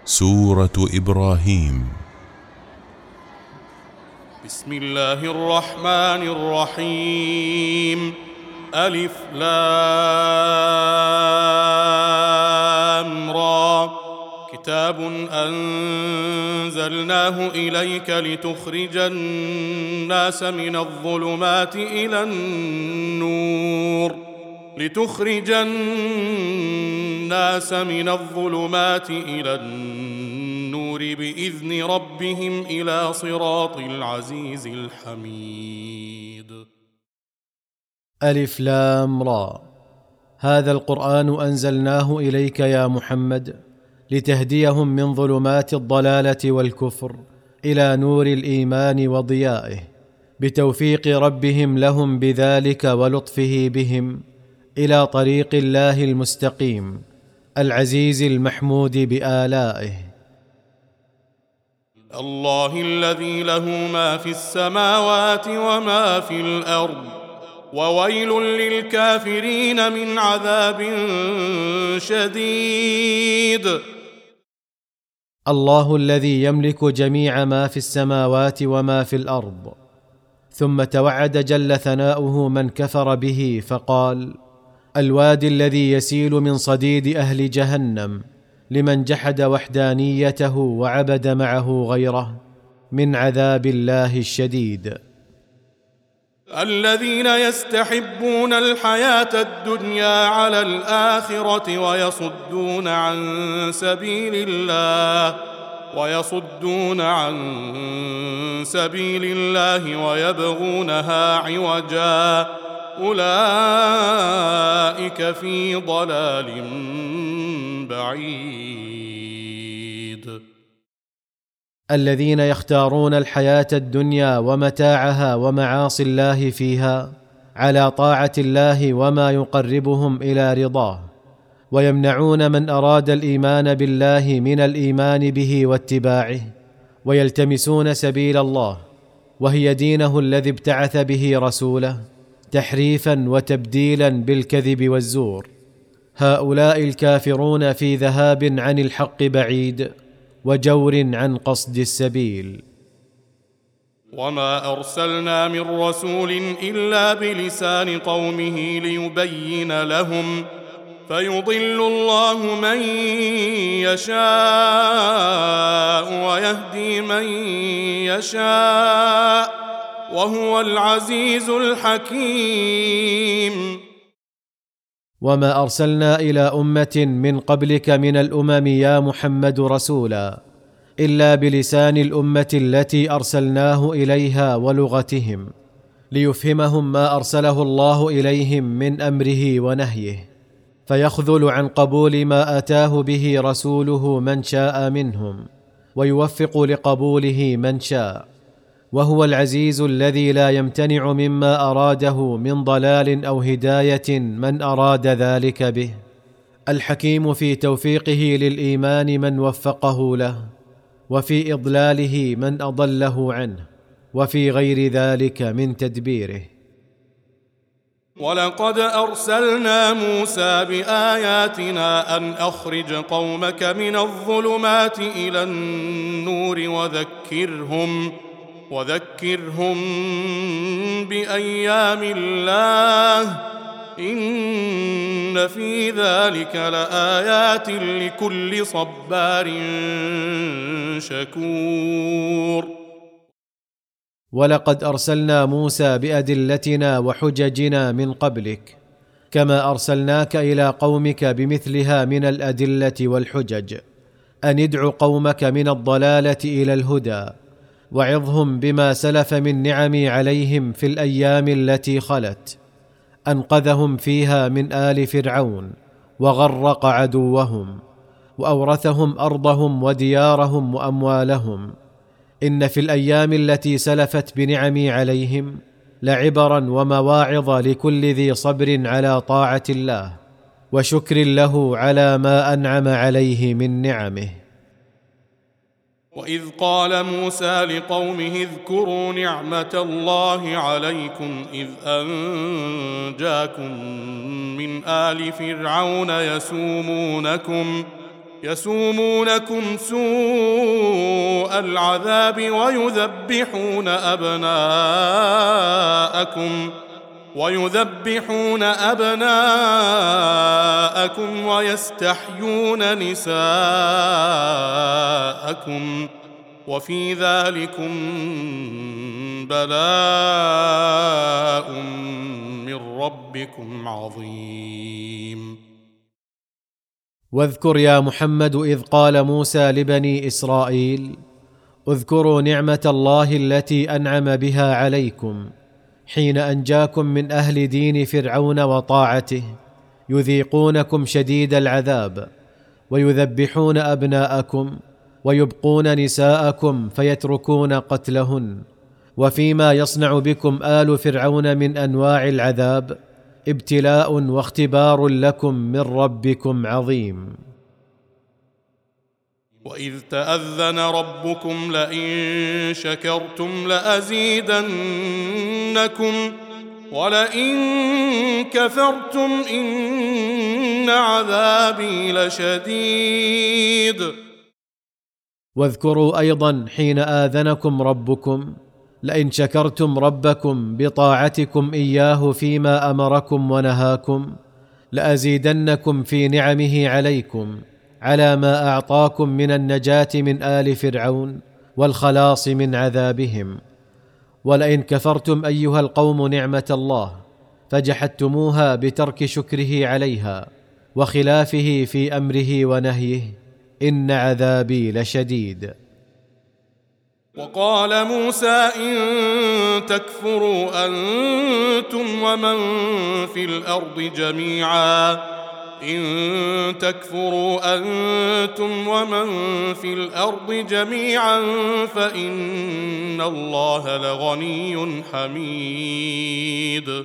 سورة إبراهيم. بسم الله الرحمن الرحيم. ألف لام را. كتاب أنزلناه إليك لتخرج الناس من الظلمات إلى النور بإذن ربهم إلى صراط العزيز الحميد. ألف لام را. هذا القرآن أنزلناه إليك يا محمد لتهديهم من ظلمات الضلالة والكفر إلى نور الإيمان وضيائه، بتوفيق ربهم لهم بذلك ولطفه بهم إلى طريق الله المستقيم العزيز المحمود بآلائه. الله الذي له ما في السماوات وما في الأرض، وويل للكافرين من عذاب شديد. الله الذي يملك جميع ما في السماوات وما في الأرض، ثم توعد جل ثناؤه من كفر به فقال: الوادي الذي يسيل من صديد أهل جهنم لمن جحد وحدانيته وعبد معه غيره من عذاب الله الشديد. الذين يستحبون الحياة الدنيا على الآخرة ويصدون عن سبيل الله ويبغونها عوجا، أولئك في ضلال بعيد. الذين يختارون الحياة الدنيا ومتاعها ومعاصي الله فيها على طاعة الله وما يقربهم إلى رضاه، ويمنعون من أراد الإيمان بالله من الإيمان به واتباعه، ويلتمسون سبيل الله وهي دينه الذي ابتعث به رسوله تحريفا وتبديلا بالكذب والزور. هؤلاء الكافرون في ذهاب عن الحق بعيد وجور عن قصد السبيل. وما أرسلنا من رسول إلا بلسان قومه ليبين لهم، فيضل الله من يشاء ويهدي من يشاء، وهو العزيز الحكيم. وما أرسلنا إلى أمة من قبلك من الأمم يا محمد رسولا إلا بلسان الأمة التي أرسلناه إليها ولغتهم، ليفهمهم ما أرسله الله إليهم من أمره ونهيه، فيخذل عن قبول ما أتاه به رسوله من شاء منهم، ويوفق لقبوله من شاء، وهو العزيز الذي لا يمتنع مما أراده من ضلال أو هداية من أراد ذلك به، الحكيم في توفيقه للإيمان من وفقه له، وفي إضلاله من أضله عنه، وفي غير ذلك من تدبيره. ولقد أرسلنا موسى بآياتنا أن أخرج قومك من الظلمات إلى النور وذكرهم بأيام الله، إن في ذلك لآيات لكل صبار شكور. ولقد أرسلنا موسى بأدلتنا وحججنا من قبلك، كما أرسلناك إلى قومك بمثلها من الأدلة والحجج، أن ادع قومك من الضلالة إلى الهدى، وعظهم بما سلف من نعمي عليهم في الأيام التي خلت، أنقذهم فيها من آل فرعون وغرق عدوهم، وأورثهم أرضهم وديارهم وأموالهم. إن في الأيام التي سلفت بنعمي عليهم لعبرا ومواعظ لكل ذي صبر على طاعة الله وشكر له على ما أنعم عليه من نعمه. وإذ قال موسى لقومه اذكروا نعمة الله عليكم إذ أنجاكم من آل فرعون يسومونكم سوء العذاب ويذبحون أبناءكم ويستحيون نساءكم وفي ذلكم بلاء من ربكم عظيم. واذكر يا محمد إذ قال موسى لبني إسرائيل: اذكروا نعمة الله التي أنعم بها عليكم حين أنجاكم من أهل دين فرعون وطاعته، يذيقونكم شديد العذاب ويذبحون أبناءكم ويبقون نساءكم فيتركون قتلهن، وفيما يصنع بكم آل فرعون من أنواع العذاب ابتلاء واختبار لكم من ربكم عظيم. وإذ تأذن ربكم لئن شكرتم لأزيدنكم ولئن كفرتم إن عذابي لشديد. واذكروا أيضا حين آذنكم ربكم لئن شكرتم ربكم بطاعتكم إياه فيما أمركم ونهاكم لأزيدنكم في نعمه عليكم على ما أعطاكم من النجاة من آل فرعون والخلاص من عذابهم. ولئن كفرتم أيها القوم نعمة الله فجحدتموها بترك شكره عليها وخلافه في أمره ونهيه إن عذابي لشديد. وقال موسى إن تكفروا أنتم ومن في الأرض جميعا فإن الله لغني حميد.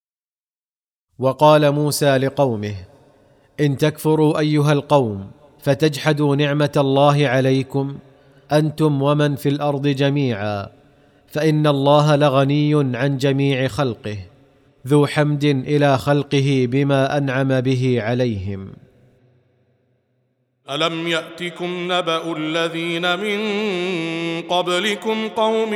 وقال موسى لقومه: إن تكفروا أيها القوم فتجحدوا نعمة الله عليكم أنتم ومن في الأرض جميعا فإن الله لغني عن جميع خلقه ذو حمد إلى خلقه بما أنعم به عليهم. ألم يأتكم نبأ الذين من قبلكم قوم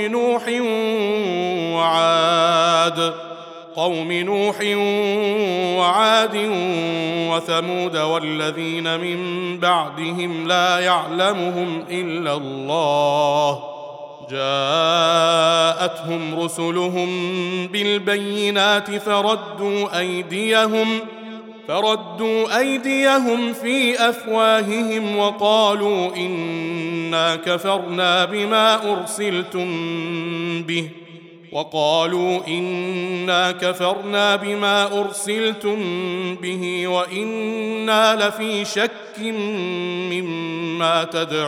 نوح وعاد وثمود والذين من بعدهم لا يعلمهم إلا الله جاءتهم رسلهم بالبينات فردوا أيديهم في أفواههم وقالوا إنا كفرنا بما أرسلتم به وإنا لفي شك مما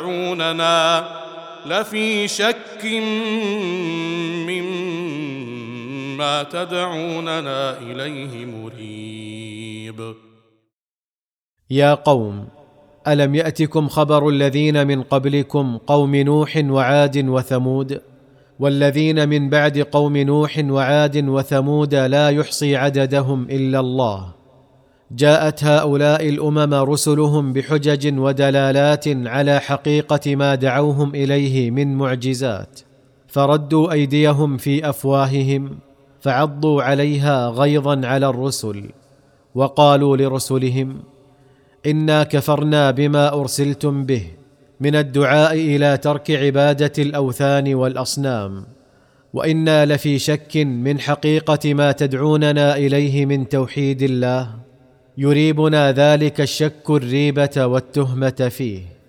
تدعوننا إليه مريب. يا قوم ألم يأتكم خبر الذين من قبلكم قوم نوح وعاد وثمود والذين من بعد قوم نوح وعاد وثمود لا يحصي عددهم إلا الله. جاءت هؤلاء الأمم رسلهم بحجج ودلالات على حقيقة ما دعوهم إليه من معجزات، فردوا أيديهم في أفواههم فعضوا عليها غيظا على الرسل، وقالوا لرسلهم: إنا كفرنا بما أرسلتم به من الدعاء إلى ترك عبادة الأوثان والأصنام، وإنا لفي شك من حقيقة ما تدعوننا إليه من توحيد الله، يريبنا ذلك الشك الريبة والتهمة فيه.